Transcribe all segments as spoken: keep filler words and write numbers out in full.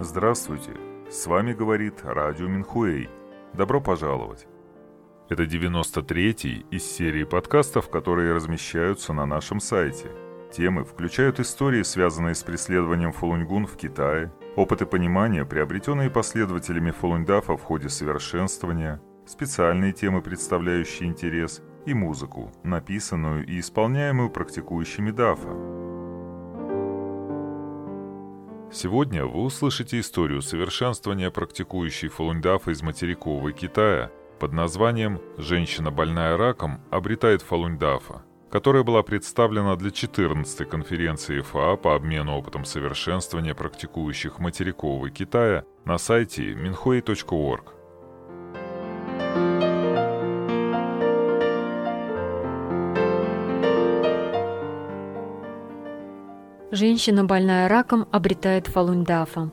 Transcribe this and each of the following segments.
Здравствуйте, с вами говорит Радио Минхуэй. Добро пожаловать. Это девяносто третий из серии подкастов, которые размещаются на нашем сайте. Темы включают истории, связанные с преследованием фалунь-гун в Китае, опыты понимания, приобретенные последователями фалунь-дафа в ходе совершенствования, специальные темы, представляющие интерес, и музыку, написанную и исполняемую практикующими дафа. Сегодня вы услышите историю совершенствования практикующей фалунь-дафа из материкового Китая под названием «Женщина, больная раком, обретает фалунь-дафа», которая была представлена для четырнадцатой конференции ФА по обмену опытом совершенствования практикующих материкового Китая на сайте минхуэй точка орг. Женщина, больная раком, обретает фалунь-дафа.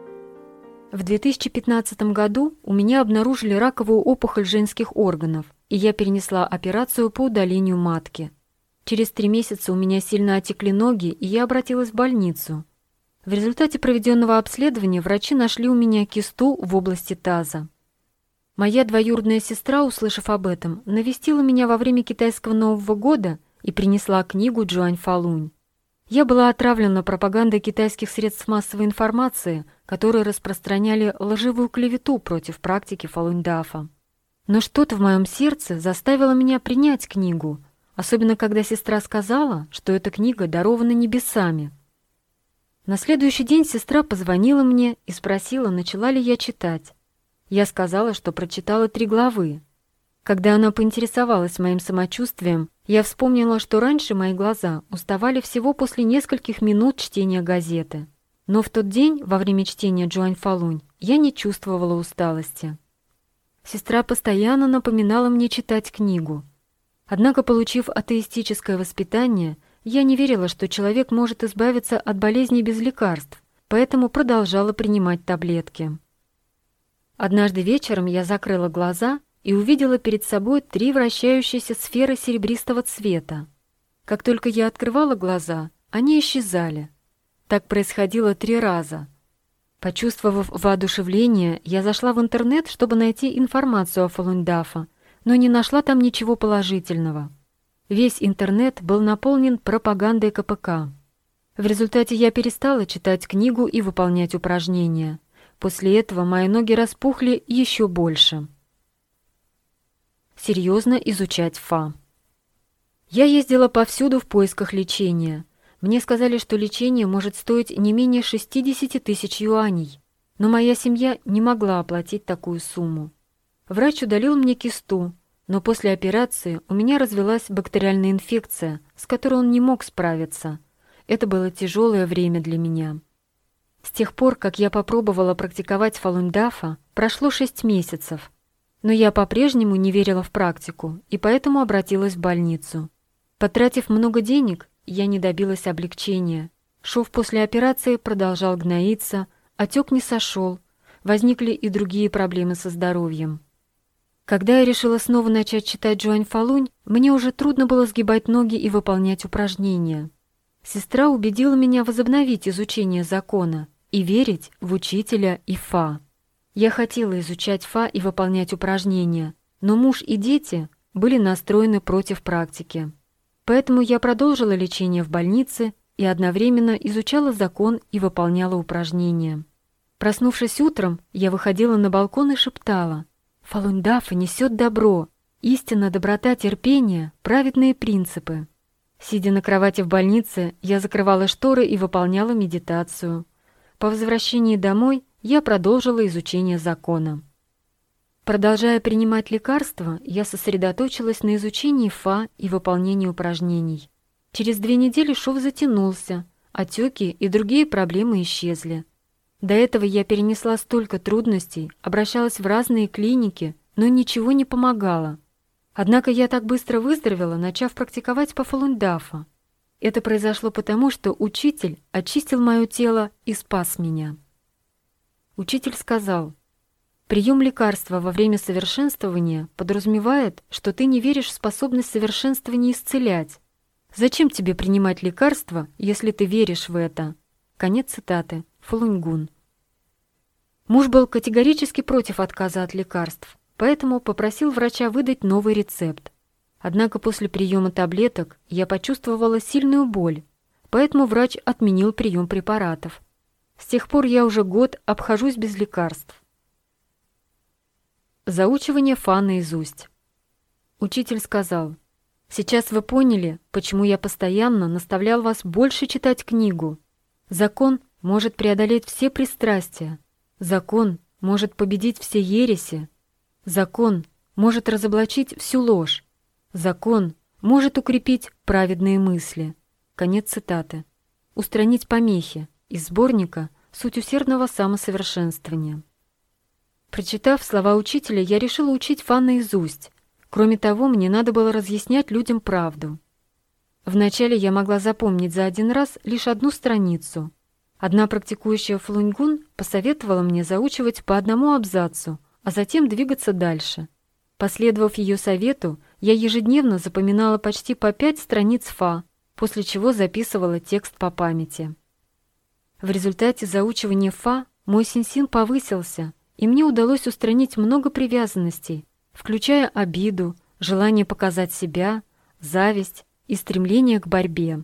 В две тысячи пятнадцатом году у меня обнаружили раковую опухоль женских органов, и я перенесла операцию по удалению матки. Через три месяца у меня сильно отекли ноги, и я обратилась в больницу. В результате проведенного обследования врачи нашли у меня кисту в области таза. Моя двоюродная сестра, услышав об этом, навестила меня во время китайского Нового года и принесла книгу Джуань Фалунь. Я была отравлена пропагандой китайских средств массовой информации, которые распространяли лживую клевету против практики фалунь-дафа. Но что-то в моем сердце заставило меня принять книгу, особенно когда сестра сказала, что эта книга дарована небесами. На следующий день сестра позвонила мне и спросила, начала ли я читать. Я сказала, что прочитала три главы. Когда она поинтересовалась моим самочувствием, я вспомнила, что раньше мои глаза уставали всего после нескольких минут чтения газеты. Но в тот день, во время чтения Джуань Фалунь, я не чувствовала усталости. Сестра постоянно напоминала мне читать книгу. Однако, получив атеистическое воспитание, я не верила, что человек может избавиться от болезней без лекарств, поэтому продолжала принимать таблетки. Однажды вечером я закрыла глаза и увидела перед собой три вращающиеся сферы серебристого цвета. Как только я открывала глаза, они исчезали. Так происходило три раза. Почувствовав воодушевление, я зашла в интернет, чтобы найти информацию о фалунь-дафа, но не нашла там ничего положительного. Весь интернет был наполнен пропагандой ка пэ ка. В результате я перестала читать книгу и выполнять упражнения. После этого мои ноги распухли еще больше. Серьезно изучать ФА. Я ездила повсюду в поисках лечения. Мне сказали, что лечение может стоить не менее шестьдесят тысяч юаней, но моя семья не могла оплатить такую сумму. Врач удалил мне кисту, но после операции у меня развилась бактериальная инфекция, с которой он не мог справиться. Это было тяжелое время для меня. С тех пор, как я попробовала практиковать фалунь-дафа, прошло шесть месяцев. Но я по-прежнему не верила в практику и поэтому обратилась в больницу. Потратив много денег, я не добилась облегчения. Шов после операции продолжал гноиться, отек не сошел, возникли и другие проблемы со здоровьем. Когда я решила снова начать читать Джуань Фалунь, мне уже трудно было сгибать ноги и выполнять упражнения. Сестра убедила меня возобновить изучение закона и верить в учителя и ФА. Я хотела изучать ФА и выполнять упражнения, но муж и дети были настроены против практики. Поэтому я продолжила лечение в больнице и одновременно изучала закон и выполняла упражнения. Проснувшись утром, я выходила на балкон и шептала: «Фалунь-дафа несет добро, истина, доброта, терпение, праведные принципы». Сидя на кровати в больнице, я закрывала шторы и выполняла медитацию. По возвращении домой я продолжила изучение закона. Продолжая принимать лекарства, я сосредоточилась на изучении ФА и выполнении упражнений. Через две недели шов затянулся, отеки и другие проблемы исчезли. До этого я перенесла столько трудностей, обращалась в разные клиники, но ничего не помогало. Однако я так быстро выздоровела, начав практиковать по фалунь-дафа. Это произошло потому, что учитель очистил мое тело и спас меня. Учитель сказал: «Прием лекарства во время совершенствования подразумевает, что ты не веришь в способность совершенствования исцелять. Зачем тебе принимать лекарства, если ты веришь в это?» Конец цитаты. Фалунь-гун. Муж был категорически против отказа от лекарств, поэтому попросил врача выдать новый рецепт. Однако после приема таблеток я почувствовала сильную боль, поэтому врач отменил прием препаратов. С тех пор я уже год обхожусь без лекарств. Заучивание Фа наизусть. Учитель сказал: «Сейчас вы поняли, почему я постоянно наставлял вас больше читать книгу. Закон может преодолеть все пристрастия. Закон может победить все ереси. Закон может разоблачить всю ложь. Закон может укрепить праведные мысли». Конец цитаты. Устранить помехи из сборника «Суть усердного самосовершенствования». Прочитав слова учителя, я решила учить Фа наизусть. Кроме того, мне надо было разъяснять людям правду. Вначале я могла запомнить за один раз лишь одну страницу. Одна практикующая фалуньгун посоветовала мне заучивать по одному абзацу, а затем двигаться дальше. Последовав ее совету, я ежедневно запоминала почти по пять страниц Фа, после чего записывала текст по памяти. В результате заучивания Фа мой синсин повысился, и мне удалось устранить много привязанностей, включая обиду, желание показать себя, зависть и стремление к борьбе.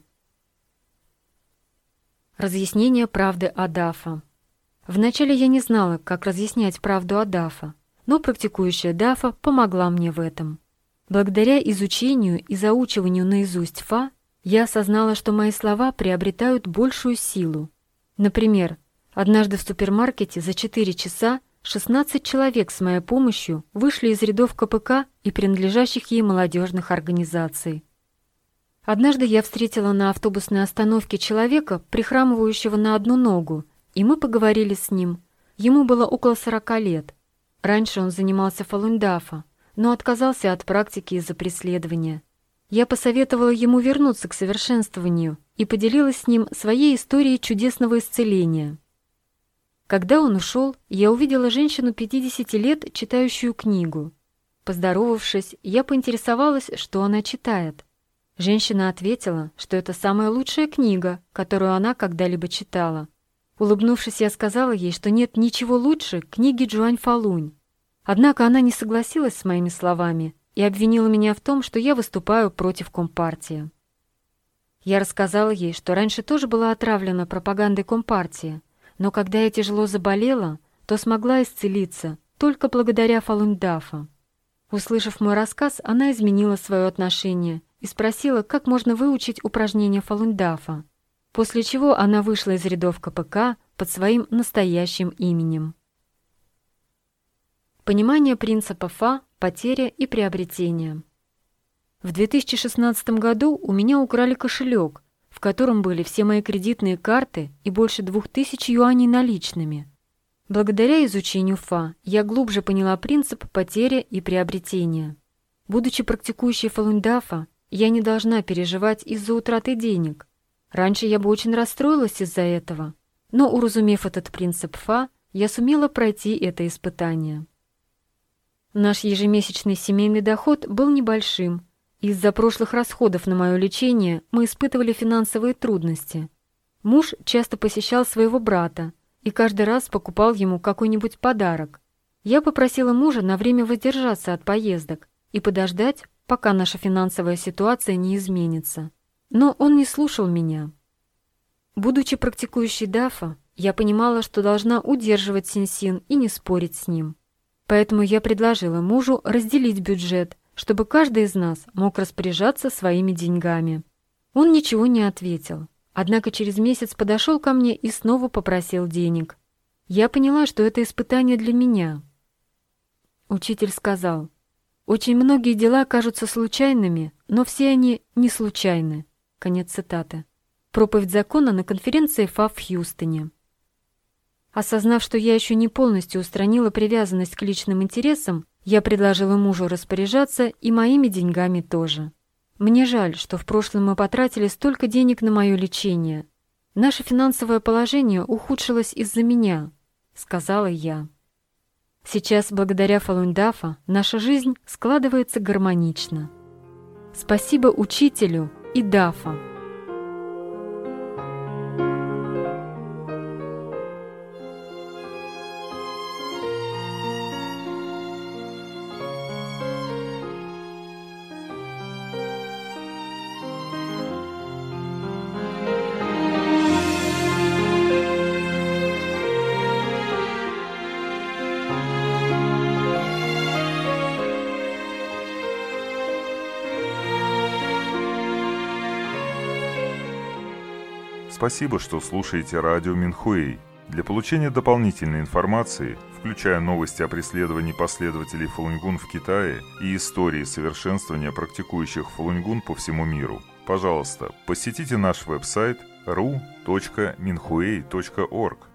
Разъяснение правды о Дафа. Вначале я не знала, как разъяснять правду о Дафа, но практикующая Дафа помогла мне в этом. Благодаря изучению и заучиванию наизусть Фа я осознала, что мои слова приобретают большую силу. Например, однажды в супермаркете за четыре часа шестнадцать человек с моей помощью вышли из рядов ка пэ ка и принадлежащих ей молодежных организаций. Однажды я встретила на автобусной остановке человека, прихрамывающего на одну ногу, и мы поговорили с ним. Ему было около сорока лет. Раньше он занимался фалунь дафа, но отказался от практики из-за преследования. Я посоветовала ему вернуться к совершенствованию и поделилась с ним своей историей чудесного исцеления. Когда он ушел, я увидела женщину пятидесяти лет, читающую книгу. Поздоровавшись, я поинтересовалась, что она читает. Женщина ответила, что это самая лучшая книга, которую она когда-либо читала. Улыбнувшись, я сказала ей, что нет ничего лучше книги Джуань Фалунь. Однако она не согласилась с моими словами и обвинила меня в том, что я выступаю против Компартии. Я рассказала ей, что раньше тоже была отравлена пропагандой Компартии, но когда я тяжело заболела, то смогла исцелиться только благодаря фалунь дафа. Услышав мой рассказ, она изменила свое отношение и спросила, как можно выучить упражнения фалунь дафа, после чего она вышла из рядов ка пэ ка под своим настоящим именем. Понимание принципа Фа, потеря и приобретение. В две тысячи шестнадцатом году у меня украли кошелек, в котором были все мои кредитные карты и больше двух тысяч юаней наличными. Благодаря изучению Фа я глубже поняла принцип потери и приобретения. Будучи практикующей фалунь дафа, я не должна переживать из-за утраты денег. Раньше я бы очень расстроилась из-за этого, но, уразумев этот принцип Фа, я сумела пройти это испытание. Наш ежемесячный семейный доход был небольшим. Из-за прошлых расходов на мое лечение мы испытывали финансовые трудности. Муж часто посещал своего брата и каждый раз покупал ему какой-нибудь подарок. Я попросила мужа на время воздержаться от поездок и подождать, пока наша финансовая ситуация не изменится. Но он не слушал меня. Будучи практикующей дафа, я понимала, что должна удерживать синсин и не спорить с ним. Поэтому я предложила мужу разделить бюджет, чтобы каждый из нас мог распоряжаться своими деньгами. Он ничего не ответил, однако через месяц подошел ко мне и снова попросил денег. Я поняла, что это испытание для меня. Учитель сказал: «Очень многие дела кажутся случайными, но все они не случайны». Конец цитаты. Проповедь закона на конференции Фа в Хьюстоне. Осознав, что я еще не полностью устранила привязанность к личным интересам, я предложила мужу распоряжаться и моими деньгами тоже. Мне жаль, что в прошлом мы потратили столько денег на мое лечение. Наше финансовое положение ухудшилось из-за меня, сказала я. Сейчас, благодаря фалунь дафа, наша жизнь складывается гармонично. Спасибо учителю и дафа. спасибо, что слушаете радио Минхуэй. Для получения дополнительной информации, включая новости о преследовании последователей Фалунгун в Китае и истории совершенствования практикующих Фалунгун по всему миру, пожалуйста, посетите наш веб-сайт ру точка минхуэй точка орг.